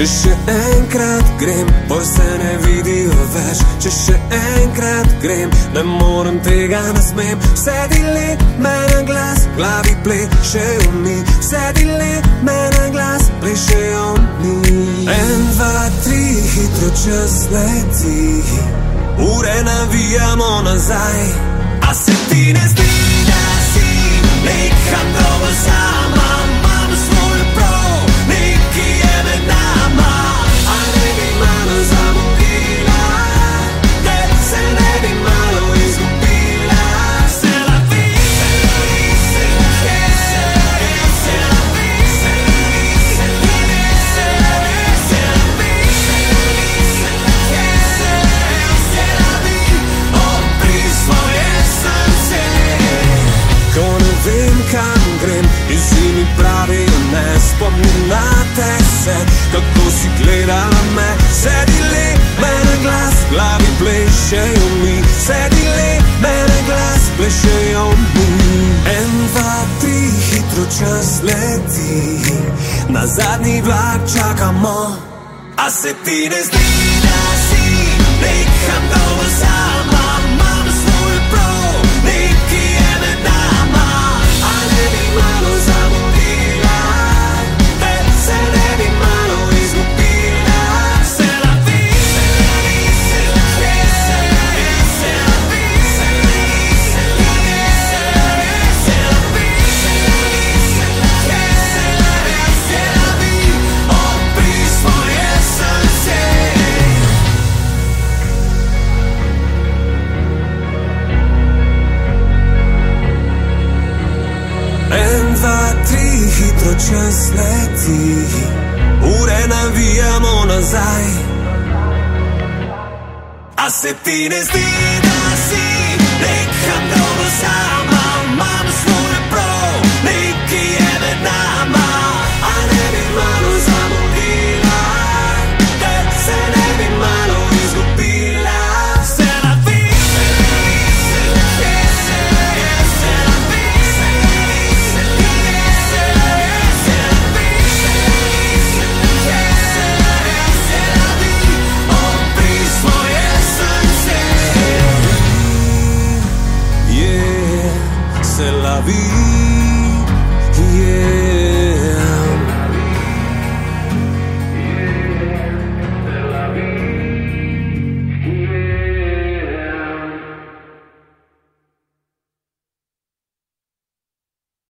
Če še enkrat grem, pol se ne vidijo več. Če še enkrat grem, ne morem tega, ne smem. Vse dile me na glas, v glavi plešejo mi. Vse dile me na glas, plešejo mi. 1, 2, 3, hitro čas leti, ure navijamo nazaj. A se ti ne zdi, da si nekam dolgo sama? Imam svoj prav, neki je med nama. A ne bi malo zamudila, da se ne bi malo izgubila. Se la vi, se la vi, se la vi, se la vi, se la vi, se la vi, se la vi, se la vi, se la vi, odpri svoje srce. Ko ne vem, kam grem, in si mi pravijo ne, spomnim na te se, kako si gledala me. Sedile me na glas, v glavi plešejo mi. Sedile me na glas, plešejo mi. 1, 2, 3, hitro čas leti, na zadnji vlak čakamo. A se ti ne zdi, da si nekam dolgo sama? Imam svoj prav, neki je med nama. A ne bi malo zamudila, da se ne bi malo izgubila. Se la vi, se la vi, se la vi, se la vi, se la vi, se la vi, se la vi, se la vi, se la vi, se la vi, se la vi, odpri svoje srce. 1, 2, 3, hitro čas leti, ure navijamo nazaj. A se ti ne zdi, da si nekam dolgo sama?